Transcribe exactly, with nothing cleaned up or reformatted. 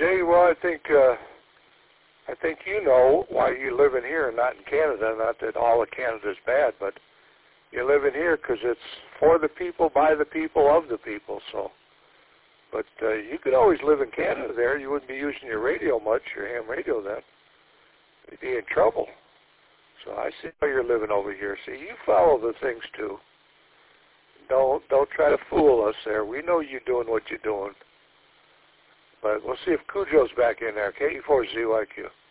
Jay, well, I think uh, I think you know why you live in here and not in Canada. Not that all of Canada is bad, but you live in here because it's for the people, by the people, of the people. So, but uh, you could always live in Canada there. You wouldn't be using your radio much, your ham radio then. You'd be in trouble. So I see how you're living over here. See, you follow the things too. Don't don't try to fool us there. We know you're doing what you're doing. But we'll see if Cujo's back in there. K E four Z Y Q.